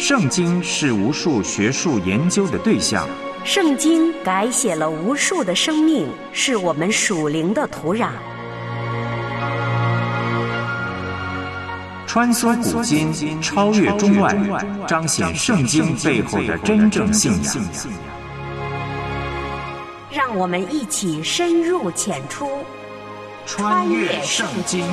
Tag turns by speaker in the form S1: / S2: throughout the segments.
S1: 圣经是无数学术研究的对象，
S2: 圣经改写了无数的生命，是我们属灵的土壤。
S1: 穿梭古今，超越中外，彰显圣经背后的真正信仰。
S2: 让我们一起深入浅出，
S1: 穿越圣经。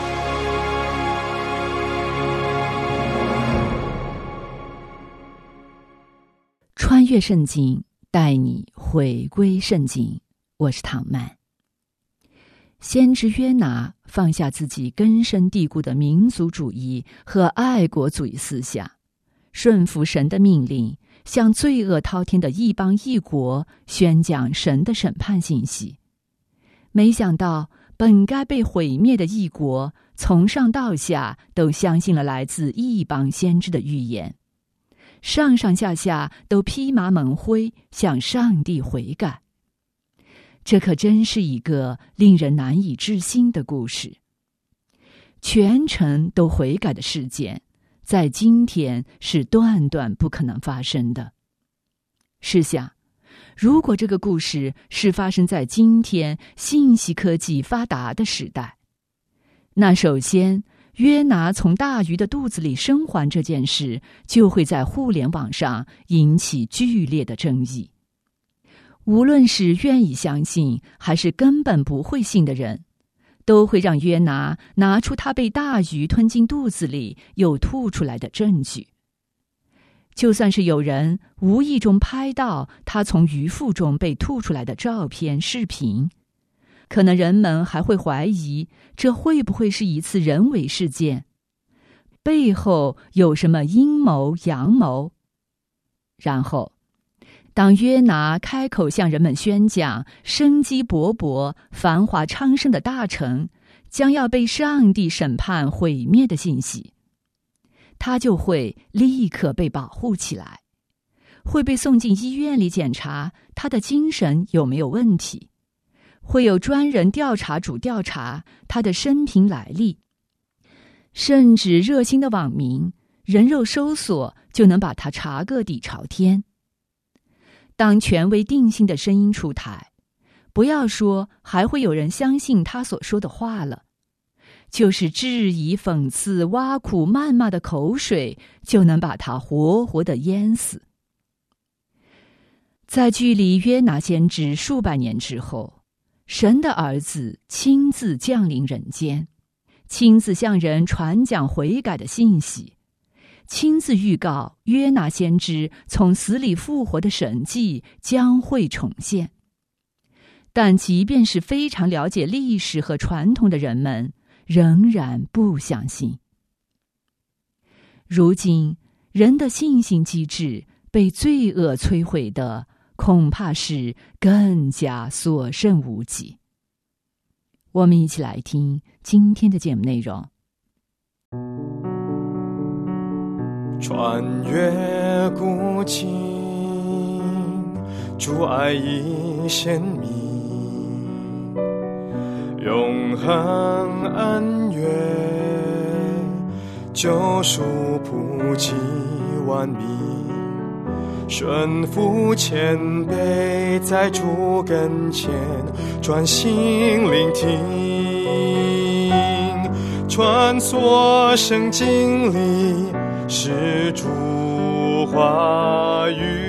S3: 穿越圣经，带你回归圣经。我是唐曼。先知约拿放下自己根深蒂固的民族主义和爱国主义思想，顺服神的命令，向罪恶滔天的异邦异国宣讲神的审判信息。没想到本该被毁灭的异国，从上到下都相信了来自异邦先知的预言，上上下下都披麻蒙灰，向上帝悔改。这可真是一个令人难以置信的故事。全城都悔改的事件，在今天是断断不可能发生的。试想，如果这个故事是发生在今天信息科技发达的时代，那首先约拿从大鱼的肚子里生还这件事，就会在互联网上引起剧烈的争议。无论是愿意相信还是根本不会信的人，都会让约拿拿出他被大鱼吞进肚子里又吐出来的证据。就算是有人无意中拍到他从鱼腹中被吐出来的照片、视频，可能人们还会怀疑，这会不会是一次人为事件？背后有什么阴谋、阳谋？然后当约拿开口向人们宣讲生机勃勃、繁华昌盛的大城将要被上帝审判毁灭的信息，他就会立刻被保护起来，会被送进医院里检查他的精神有没有问题，会有专人调查组调查他的生平来历，甚至热心的网民人肉搜索就能把他查个底朝天。当权威定性的声音出台，不要说还会有人相信他所说的话了，就是质疑、讽刺、挖苦、谩骂的口水就能把他活活地淹死。在距离约拿先知数百年之后，神的儿子亲自降临人间，亲自向人传讲悔改的信息，亲自预告约拿先知从死里复活的神迹将会重现。但即便是非常了解历史和传统的人们，仍然不相信。如今人的信心机制被罪恶摧毁的，恐怕是更加所剩无几。我们一起来听今天的节目内容。
S4: 穿越古今，主爱已显明，永恒恩怨，救赎普及万民，顺服谦卑，在主跟前专心聆听，穿梭圣经里是主话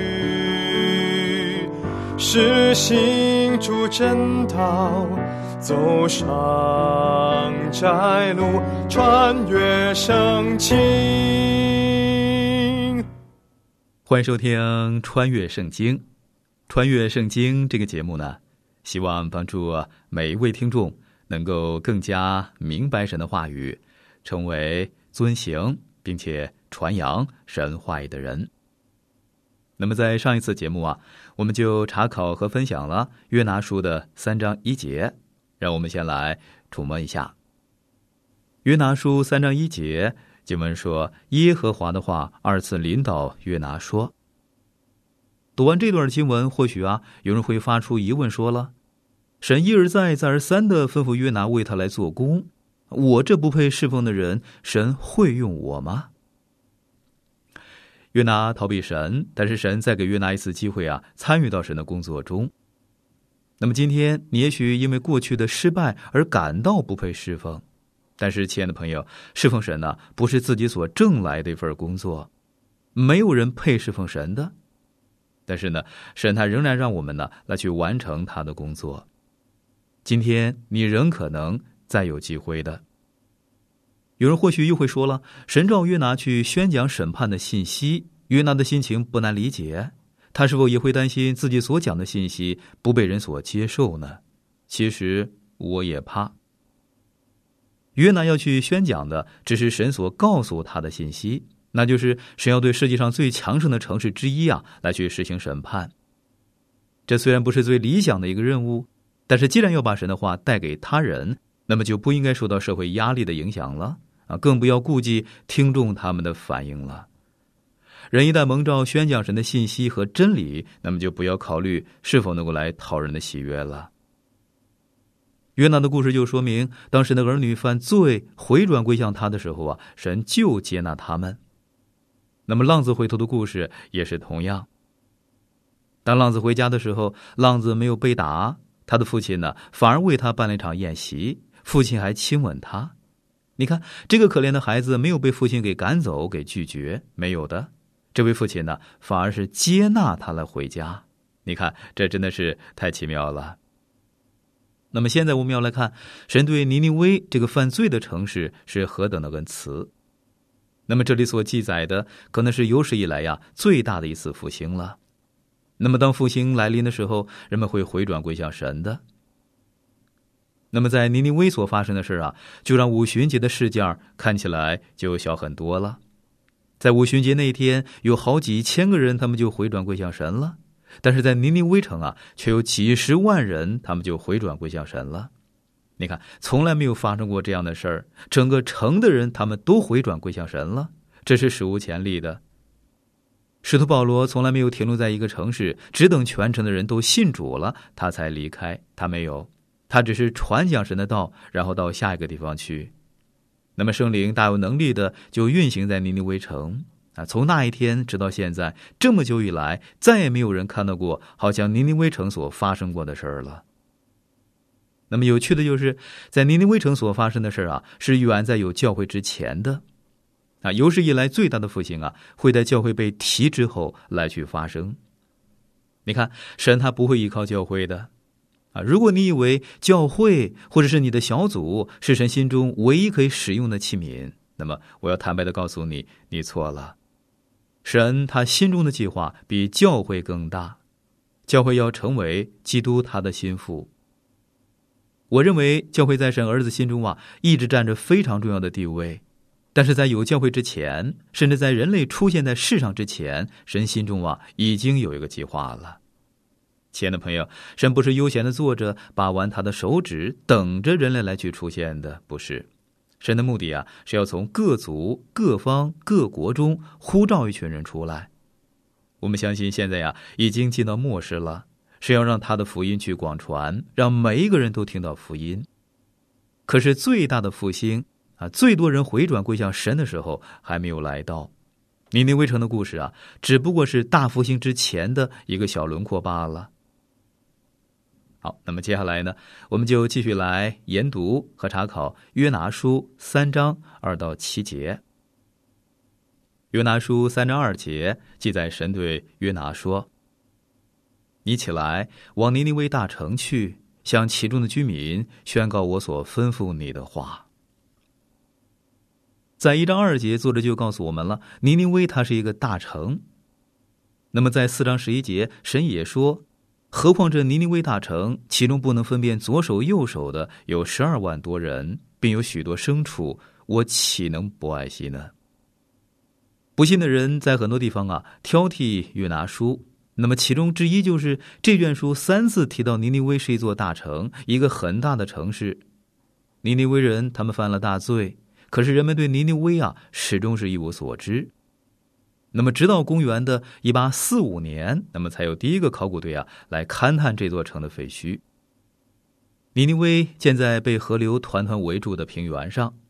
S4: 语，是行主真道，走上窄路，穿越圣经。
S5: 欢迎收听《穿越圣经》。穿越圣经这个节目呢，希望帮助每一位听众能够更加明白神的话语，成为遵行并且传扬神话语的人。那么在上一次节目我们就查考和分享了约拿书的3章1节，让我们先来触摸一下。约拿书3章1节经文说，耶和华的话2次临导约拿说。读完这段经文，或许有人会发出疑问，说了，神一而再再而三地吩咐约拿为他来做工，我这不配侍奉的人，神会用我吗？ 约拿逃避神，但是神再给约拿一次机会参与到神的工作中。那么今天你也许因为过去的失败而感到不配侍奉，但是亲爱的朋友，侍奉神不是自己所挣来的一份工作，没有人配侍奉神的。但是神他仍然让我们来去完成他的工作。今天你仍可能再有机会的。有人或许又会说了，神召约拿去宣讲审判的信息，约拿的心情不难理解，他是否也会担心自己所讲的信息不被人所接受呢？其实我也怕。约拿要去宣讲的只是神所告诉他的信息，那就是神要对世界上最强盛的城市之一来去实行审判。这虽然不是最理想的一个任务，但是既然要把神的话带给他人，那么就不应该受到社会压力的影响了更不要顾忌听众他们的反应了。人一旦蒙召宣讲神的信息和真理，那么就不要考虑是否能够来讨人的喜悦了。约拿的故事就说明，当神的儿女犯罪回转归向他的时候神就接纳他们。那么浪子回头的故事也是同样。当浪子回家的时候，浪子没有被打，他的父亲反而为他办了一场宴席，父亲还亲吻他。你看，这个可怜的孩子没有被父亲给赶走给拒绝，没有的，这位父亲反而是接纳他来回家。你看，这真的是太奇妙了。那么现在我们要来看神对尼尼微这个犯罪的城市是何等的恩慈。那么这里所记载的可能是有史以来最大的一次复兴了。那么当复兴来临的时候，人们会回转归向神的。那么在尼尼微所发生的事就让五旬节的事件看起来就小很多了。在五旬节那一天，有好几千个人他们就回转归向神了，但是在尼尼微城却有几十万人他们就回转归向神了。你看，从来没有发生过这样的事儿，整个城的人他们都回转归向神了，这是史无前例的。使徒保罗从来没有停留在一个城市，只等全城的人都信主了他才离开，他没有，他只是传讲神的道，然后到下一个地方去。那么圣灵大有能力的就运行在尼尼微城从那一天直到现在这么久以来，再也没有人看到过好像尼尼微城所发生过的事儿了。那么有趣的就是在尼尼微城所发生的事是远在有教会之前的有史以来最大的复兴会在教会被提之后来去发生。你看，神他不会依靠教会的如果你以为教会或者是你的小组是神心中唯一可以使用的器皿，那么我要坦白的告诉你，你错了。神他心中的计划比教会更大，教会要成为基督他的心腹。我认为教会在神儿子心中一直占着非常重要的地位，但是在有教会之前，甚至在人类出现在世上之前，神心中已经有一个计划了。亲爱的朋友，神不是悠闲的坐着把玩他的手指等着人类来去出现的，不是。神的目的是要从各族各方各国中呼召一群人出来。我们相信现在已经进到末世了，是要让他的福音去广传，让每一个人都听到福音。可是最大的复兴最多人回转归向神的时候还没有来到。尼尼微城的故事只不过是大复兴之前的一个小轮廓罢了。好，那么接下来呢，我们就继续来研读和查考约拿书3章2到7节。约拿书3章2节记载神对约拿说：你起来往尼尼微大城去，向其中的居民宣告我所吩咐你的话。在1章2节，作者就告诉我们了，尼尼微它是一个大城。那么在4章11节，神也说，何况这尼尼微大城，其中不能分辨左手右手的有12万多人，并有许多牲畜，我岂能不爱惜呢？不信的人在很多地方挑剔约拿书，那么其中之一就是这卷书3次提到尼尼微是一座大城，一个很大的城市。尼尼微人他们犯了大罪，可是人们对尼尼微始终是一无所知。那么直到公元的1845年，那么才有第一个考古队来勘探这座城的废墟。尼尼微建在被河流团团围住的平原上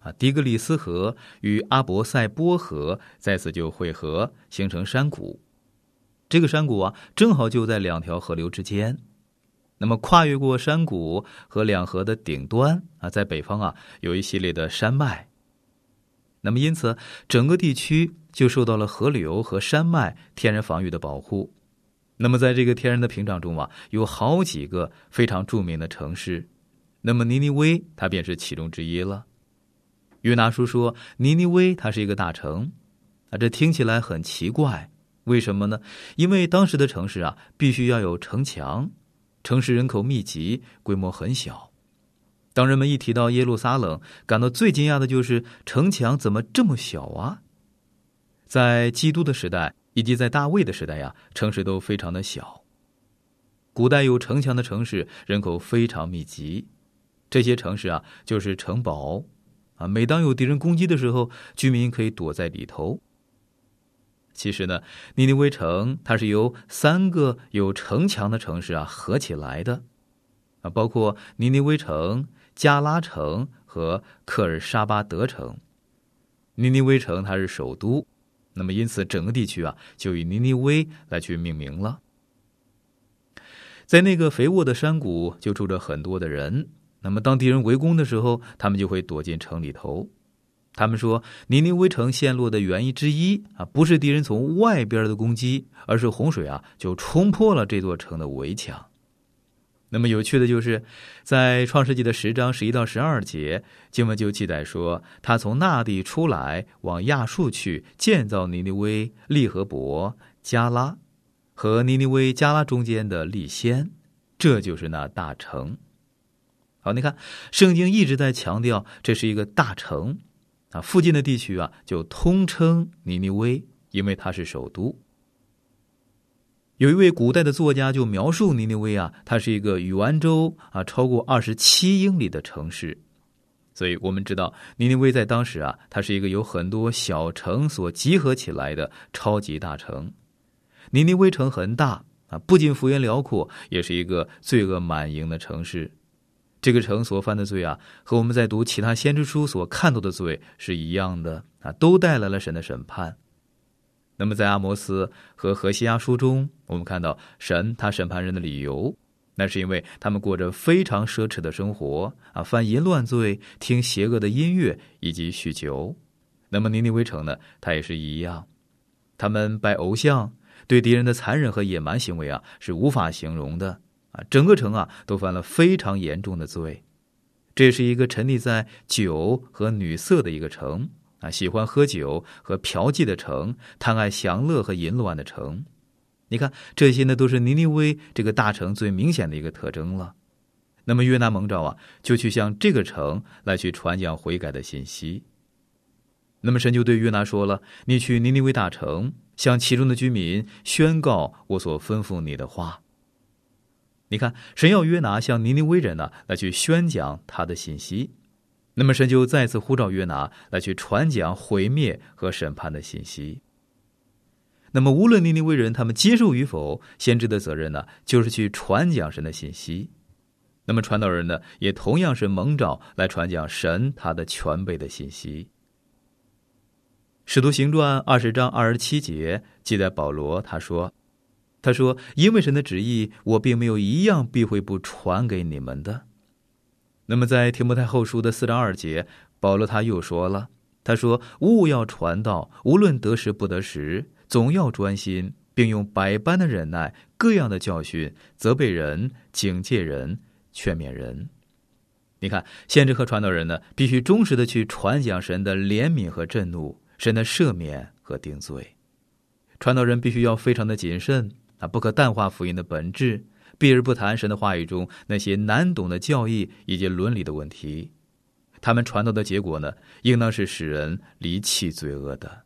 S5: 底格里斯河与阿伯塞波河在此就汇合，形成山谷。这个山谷正好就在两条河流之间。那么跨越过山谷和两河的顶端在北方有一系列的山脉。那么因此整个地区就受到了河流和山脉天然防御的保护。那么在这个天然的屏障中有好几个非常著名的城市，那么尼尼微它便是其中之一了。约拿书说尼尼微它是一个大城，这听起来很奇怪，为什么呢？因为当时的城市必须要有城墙，城市人口密集，规模很小。当人们一提到耶路撒冷，感到最惊讶的就是城墙怎么这么小在基督的时代以及在大卫的时代城市都非常的小。古代有城墙的城市人口非常密集，这些城市就是城堡每当有敌人攻击的时候，居民可以躲在里头。其实呢，尼尼微城它是由3个有城墙的城市合起来的包括尼尼微城、加拉城和克尔沙巴德城。尼尼微城它是首都，那么因此整个地区就以尼尼微来去命名了。在那个肥沃的山谷就住着很多的人，那么当敌人围攻的时候，他们就会躲进城里头。他们说尼尼微城陷落的原因之一不是敌人从外边的攻击，而是洪水就冲破了这座城的围墙。那么有趣的就是在创世纪的10章11到12节，经文就记载说，他从那地出来，往亚述去，建造尼尼微、利和伯、加拉和尼尼微加拉中间的利先，这就是那大城。好，你看圣经一直在强调这是一个大城附近的地区就通称尼尼微，因为它是首都。有一位古代的作家就描述尼尼微它是一个圆周超过27英里的城市。所以我们知道尼尼微在当时它是一个有很多小城所集合起来的超级大城。尼尼微城很大不仅幅员辽阔，也是一个罪恶满盈的城市。这个城所犯的罪和我们在读其他先知书所看到的罪是一样的都带来了神的审判。那么在阿摩斯和何西阿书中，我们看到神他审判人的理由，那是因为他们过着非常奢侈的生活犯淫乱罪，听邪恶的音乐以及酗酒。那么尼尼微城呢，它也是一样，他们拜偶像，对敌人的残忍和野蛮行为是无法形容的整个城都犯了非常严重的罪。这是一个沉溺在酒和女色的一个城喜欢喝酒和嫖妓的城，贪爱享乐和淫乱的城。你看这些呢，都是尼尼微这个大城最明显的一个特征了。那么约拿蒙召就去向这个城来去传讲悔改的信息。那么神就对约拿说了，你去尼尼微大城，向其中的居民宣告我所吩咐你的话。你看神要约拿向尼尼微人来去宣讲他的信息。那么神就再次呼召约拿来去传讲毁灭和审判的信息。那么无论尼尼微人他们接受与否，先知的责任就是去传讲神的信息。那么传道人也同样是蒙召来传讲神他的全备的信息。使徒行传20章27节记载保罗他说因为神的旨意，我并没有一样避讳不传给你们的。那么在提摩太后书的4章2节，保罗他又说了，他说务要传道，无论得时不得时，总要专心，并用百般的忍耐，各样的教训，责备人，警戒人，劝勉人。你看先知和传道人必须忠实的去传讲神的怜悯和震怒，神的赦免和定罪。传道人必须要非常的谨慎不可淡化福音的本质，避而不谈神的话语中那些难懂的教义以及伦理的问题。他们传道的结果应当是使人离弃罪恶的。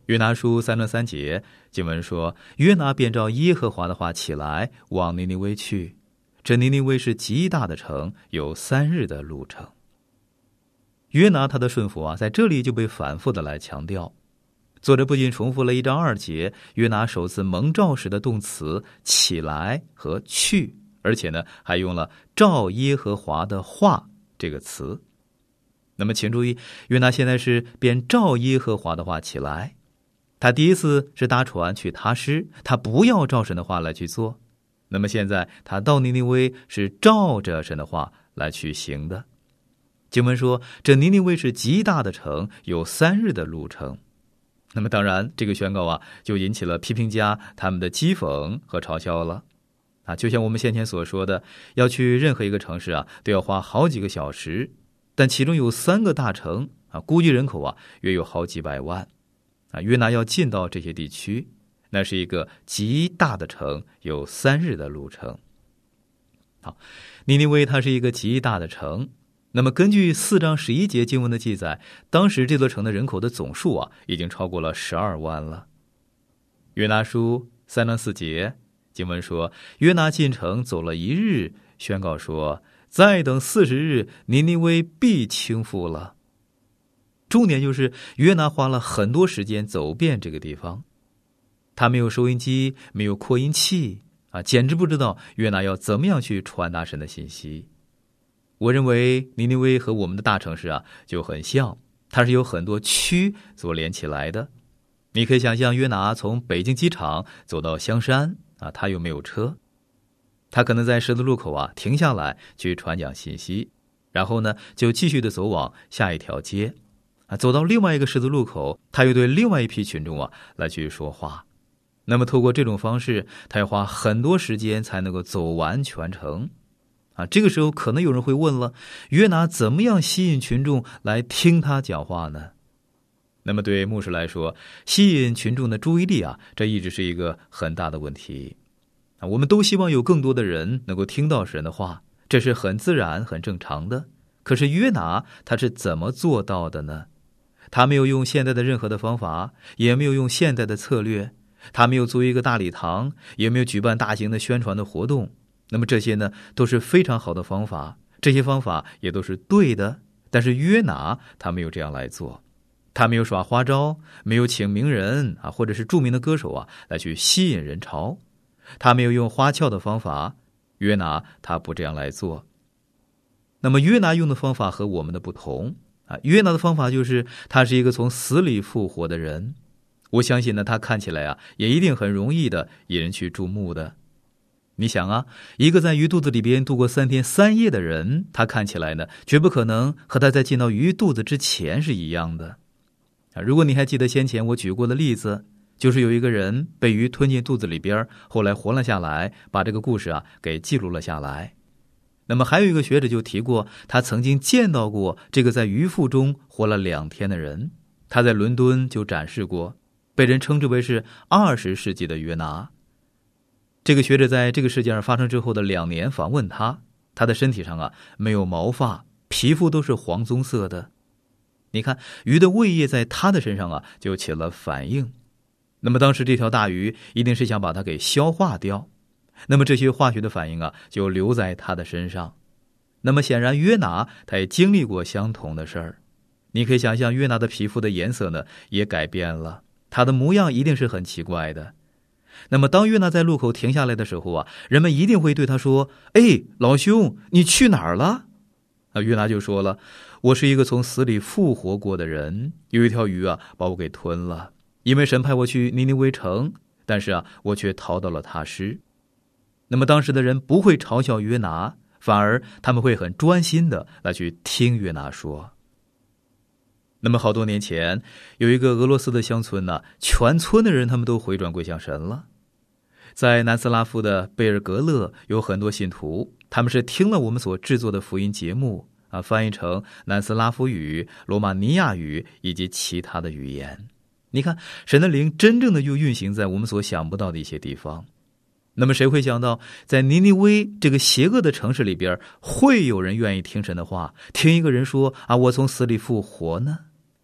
S5: 约拿书3章3节经文说，约拿便照耶和华的话起来，往尼尼微去。这尼尼微是极大的城，有3日的路程。约拿他的顺服在这里就被反复的来强调。作者不仅重复了1章2节约拿首次蒙召时的动词起来和去，而且呢还用了照耶和华的话这个词。那么请注意，约拿现在是便照耶和华的话起来。他第一次是搭船去他施，他不要照神的话来去做。那么现在他到尼尼微是照着神的话来去行的。经文说，这尼尼微是极大的城，有3日的路程。那么当然这个宣告就引起了批评家他们的讥讽和嘲笑了。就像我们先前所说的，要去任何一个城市都要花好几个小时，但其中有3个大城估计人口约有好几百万。约拿要进到这些地区，那是一个极大的城，有3日的路程。好，尼尼微它是一个极大的城。那么根据4章11节经文的记载，当时这座城的人口的总数已经超过了12万了。约拿书3章4节经文说，约拿进城走了1日，宣告说，再等40日，尼尼微必倾覆了。重点就是约拿花了很多时间走遍这个地方。他没有收音机，没有扩音器简直不知道约拿要怎么样去传达神的信息。我认为尼尼微和我们的大城市就很像，它是有很多区所连起来的。你可以想象，约拿从北京机场走到香山他又没有车，他可能在十字路口停下来去传讲信息，然后呢就继续的走往下一条街走到另外一个十字路口，他又对另外一批群众来去说话。那么透过这种方式，他要花很多时间才能够走完全程这个时候可能有人会问了，约拿怎么样吸引群众来听他讲话呢？那么对牧师来说，吸引群众的注意力这一直是一个很大的问题我们都希望有更多的人能够听到神的话，这是很自然很正常的。可是约拿他是怎么做到的呢？他没有用现代的任何的方法，也没有用现代的策略，他没有租一个大礼堂，也没有举办大型的宣传的活动。那么这些呢都是非常好的方法，这些方法也都是对的。但是约拿他没有这样来做，他没有耍花招，没有请名人或者是著名的歌手来去吸引人潮，他没有用花俏的方法，约拿他不这样来做。那么约拿用的方法和我们的不同约拿的方法就是他是一个从死里复活的人。我相信呢，他看起来也一定很容易的引人去注目的。你想一个在鱼肚子里边度过3天3夜的人，他看起来呢绝不可能和他在进到鱼肚子之前是一样的如果你还记得先前我举过的例子，就是有一个人被鱼吞进肚子里边，后来活了下来，把这个故事给记录了下来。那么还有一个学者就提过，他曾经见到过这个在鱼腹中活了2天的人，他在伦敦就展示过，被人称之为是20世纪的约拿。这个学者在这个事件上发生之后的2年访问他，他的身体上没有毛发，皮肤都是黄棕色的。你看鱼的胃液在他的身上就起了反应，那么当时这条大鱼一定是想把它给消化掉，那么这些化学的反应就留在他的身上。那么显然约拿他也经历过相同的事儿。你可以想象约拿的皮肤的颜色呢也改变了，他的模样一定是很奇怪的。那么当约拿在路口停下来的时候人们一定会对他说，老兄，你去哪儿了？约拿就说了，我是一个从死里复活过的人，有一条鱼把我给吞了，因为神派我去尼尼微城，但是我却逃到了他施。那么当时的人不会嘲笑约拿，反而他们会很专心的来去听约拿说。那么好多年前有一个俄罗斯的乡村全村的人他们都回转归向神了。在南斯拉夫的贝尔格勒有很多信徒，他们是听了我们所制作的福音节目翻译成南斯拉夫语、罗马尼亚语以及其他的语言。你看神的灵真正的就运行在我们所想不到的一些地方。那么谁会想到在尼尼微这个邪恶的城市里边，会有人愿意听神的话，听一个人说我从死里复活呢？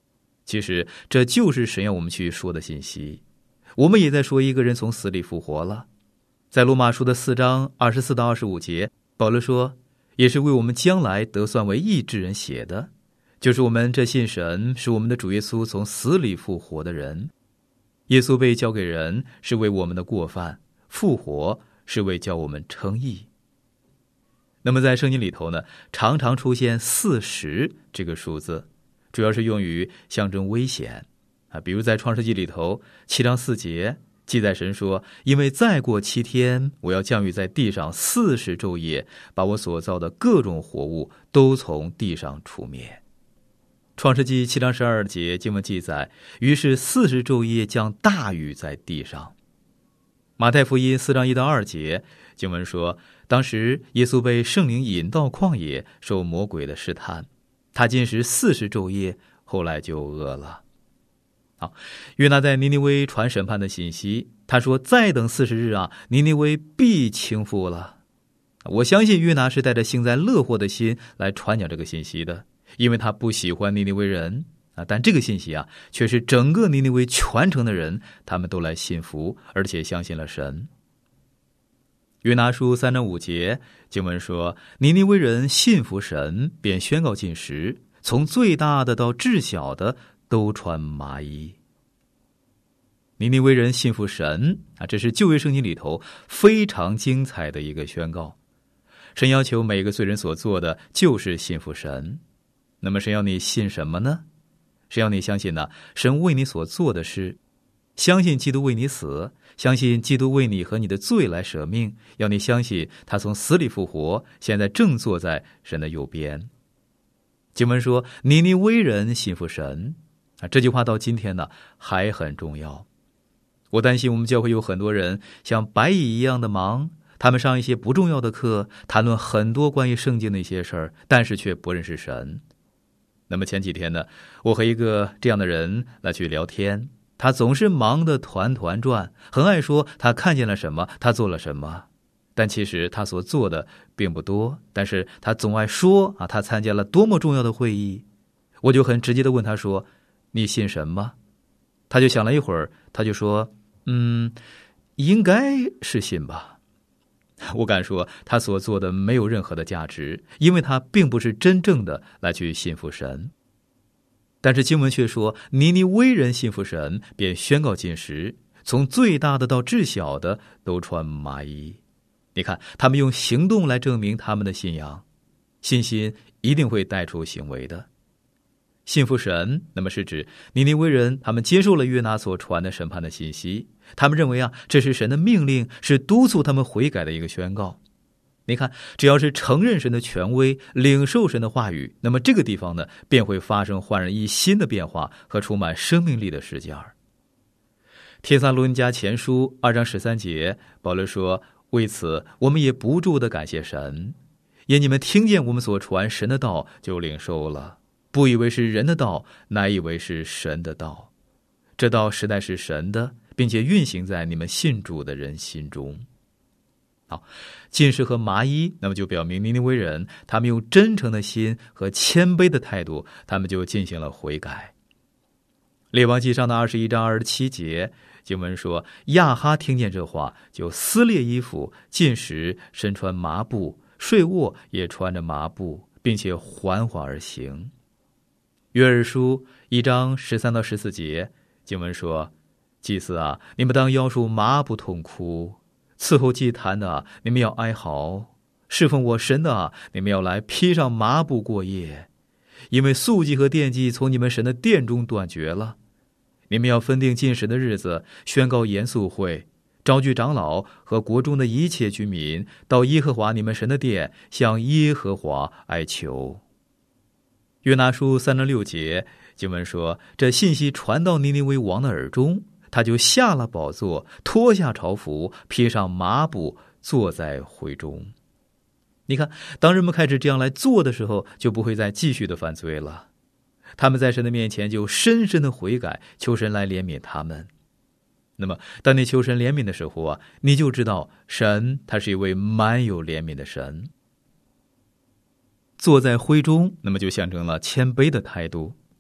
S5: 其实这就是神要我们去说的信息。我们也在说一个人从死里复活了。在罗马书的4章24到25节，保罗说，也是为我们将来得算为义之人写的，就是我们这信神是我们的主耶稣从死里复活的人。耶稣被交给人是为我们的过犯，复活是为叫我们称义。那么在圣经里头呢，常常出现40这个数字，主要是用于象征危险比如在创世纪里头7章4节记载，神说，因为再过7天，我要降雨在地上40昼夜，把我所造的各种活物都从地上除灭。创世纪7章12节经文记载，于是40昼夜降大雨在地上。马太福音4章1到2节经文说，当时耶稣被圣灵引到旷野，受魔鬼的试探，他禁食40昼夜，后来就饿了。约拿在尼尼微传审判的信息，他说，再等40日尼尼微必倾覆了。我相信约拿是带着幸灾乐祸的心来传讲这个信息的，因为他不喜欢尼尼微人但这个信息却是整个尼尼微全城的人，他们都来信服，而且相信了神。约拿书3章5节经文说，尼尼微人信服神，便宣告禁食，从最大的到至小的都穿麻衣。尼尼微人信服神这是旧约圣经里头非常精彩的一个宣告。神要求每个罪人所做的就是信服神。那么神要你信什么呢？神要你相信神为你所做的事，相信基督为你死，相信基督为你和你的罪来舍命，要你相信他从死里复活，现在正坐在神的右边。经文说，尼尼微人信服神这句话到今天还很重要。我担心我们教会有很多人像白蚁一样的忙，他们上一些不重要的课，谈论很多关于圣经的一些事儿，但是却不认识神。那么前几天我和一个这样的人来去聊天，他总是忙得团团转，很爱说他看见了什么，他做了什么，但其实他所做的并不多，但是他总爱说他参加了多么重要的会议。我就很直接地问他说，你信神吗？他就想了一会儿，他就说，应该是信吧。我敢说他所做的没有任何的价值，因为他并不是真正的来去信服神。但是经文却说，尼尼微人信服神，便宣告禁食，从最大的到至小的都穿麻衣。你看，他们用行动来证明他们的信仰，信心一定会带出行为的。信服神，那么是指尼尼微人他们接受了约拿所传的审判的信息，他们认为这是神的命令，是督促他们悔改的一个宣告。你看，只要是承认神的权威，领受神的话语，那么这个地方便会发生焕然一新的变化和充满生命力的事件。帖撒罗尼迦前书2章13节，保罗说，为此我们也不住地感谢神，因你们听见我们所传神的道就领受了，不以为是人的道，乃以为是神的道。这道实在是神的，并且运行在你们信主的人心中。好，禁食和麻衣，那么就表明尼尼微人他们用真诚的心和谦卑的态度，他们就进行了悔改。列王纪上的21章27节经文说，亚哈听见这话，就撕裂衣服，禁食，身穿麻布，睡卧也穿着麻布，并且缓缓而行。约珥书1章13到14节经文说，祭司你们当腰束麻布痛哭，伺候祭坛的你们要哀嚎，侍奉我神的你们要来披上麻布过夜，因为素祭和奠祭从你们神的殿中断绝了。你们要分定禁食的日子，宣告严肃会，召聚长老和国中的一切居民，到耶和华你们神的殿，向耶和华哀求。约拿书3章6节经文说，这信息传到尼尼微王的耳中，他就下了宝座，脱下朝服，披上麻布，坐在会中。你看，当人们开始这样来做的时候，就不会再继续的犯罪了。他们在神的面前就深深的悔改，求神来怜悯他们。那么当你求神怜悯的时候你就知道神他是一位满有怜悯的神。坐在灰中，那么就象征了谦卑的态度。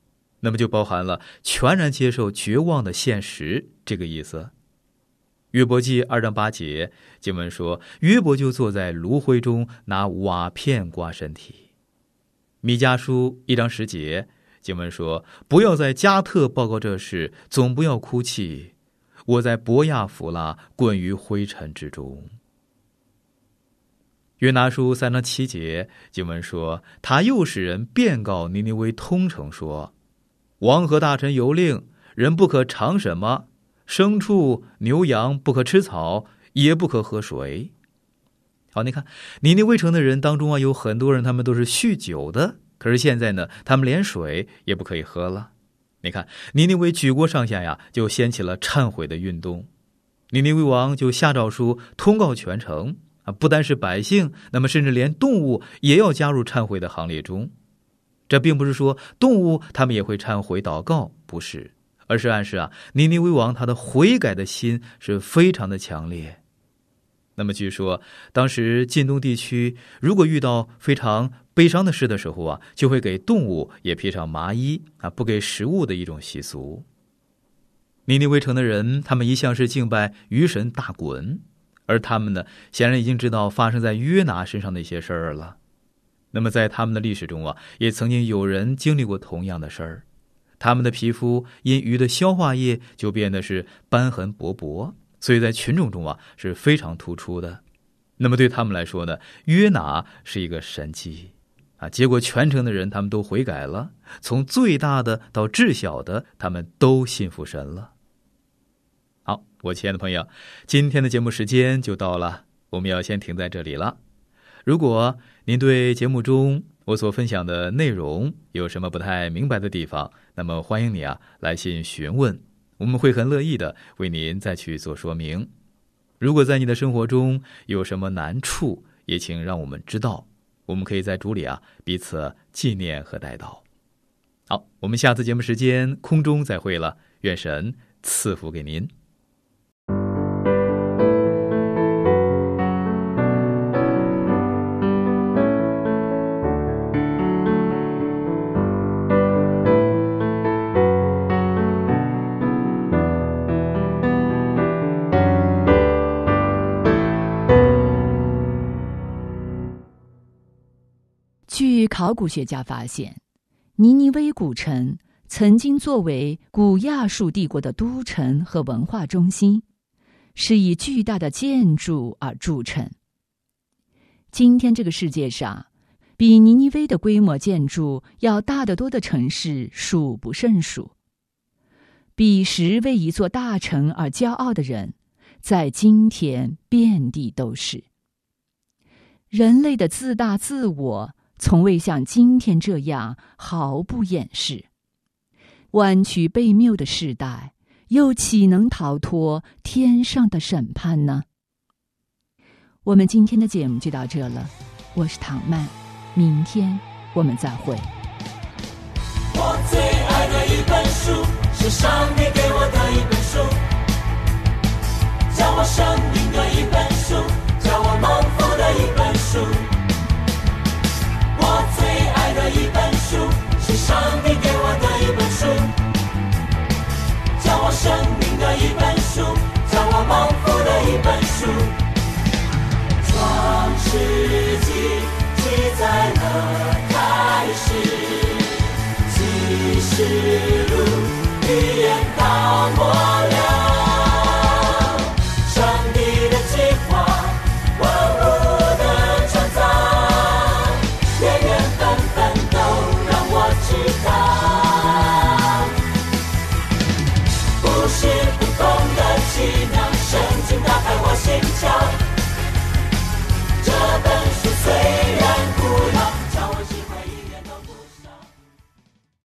S5: 那么就包含了全然接受绝望的现实这个意思。约伯记2章8节经文说，约伯就坐在炉灰中拿瓦片刮身体。弥迦书1章10节经文说，不要在加特报告这事，总不要哭泣，我在伯亚弗拉滚于灰尘之中。约拿书3章7节经文说，他又使人遍告尼尼微通城说，王和大臣有令，人不可尝什么，牲畜牛羊不可吃草，也不可喝水。好，你看尼尼微城的人当中有很多人他们都是酗酒的，可是现在呢，他们连水也不可以喝了。你看尼尼微举国上下就掀起了忏悔的运动。尼尼微王就下诏书通告全城，不单是百姓，那么甚至连动物也要加入忏悔的行列中。这并不是说动物他们也会忏悔祷告，不是，而是暗示尼尼微王他的悔改的心是非常的强烈。那么据说当时晋东地区如果遇到非常悲伤的事的时候就会给动物也披上麻衣不给食物的一种习俗。尼尼微城的人他们一向是敬拜鱼神大衮，而他们呢显然已经知道发生在约拿身上的一些事儿了。那么在他们的历史中也曾经有人经历过同样的事儿，他们的皮肤因鱼的消化液就变得是斑痕勃勃，所以在群众中是非常突出的。那么对他们来说呢，约拿是一个神迹结果全城的人他们都悔改了，从最大的到至小的，他们都信服神了。好，我亲爱的朋友，今天的节目时间就到了，我们要先停在这里了。如果您对节目中我所分享的内容有什么不太明白的地方，那么欢迎你来信询问，我们会很乐意的为您再去做说明。如果在你的生活中有什么难处，也请让我们知道，我们可以在主里彼此纪念和代祷。好，我们下次节目时间空中再会了，愿神赐福给您。
S3: 据考古学家发现，尼尼微古城曾经作为古亚述帝国的都城和文化中心，是以巨大的建筑而著称。今天这个世界上，比尼尼微的规模建筑要大得多的城市数不胜数。彼时为一座大城而骄傲的人，在今天遍地都是。人类的自大自我从未像今天这样毫不掩饰。弯曲悖谬的时代，又岂能逃脱天上的审判呢？我们今天的节目就到这了，我是唐曼，明天我们再会。
S6: 我最爱的一本书，是上帝给我的一本书，教我生命的一本书，教我蒙福的一本书。我最爱的一本书，是上帝给我的一本书，教我生命的一本书，教我蒙福的一本书。创世纪记载了开始，启示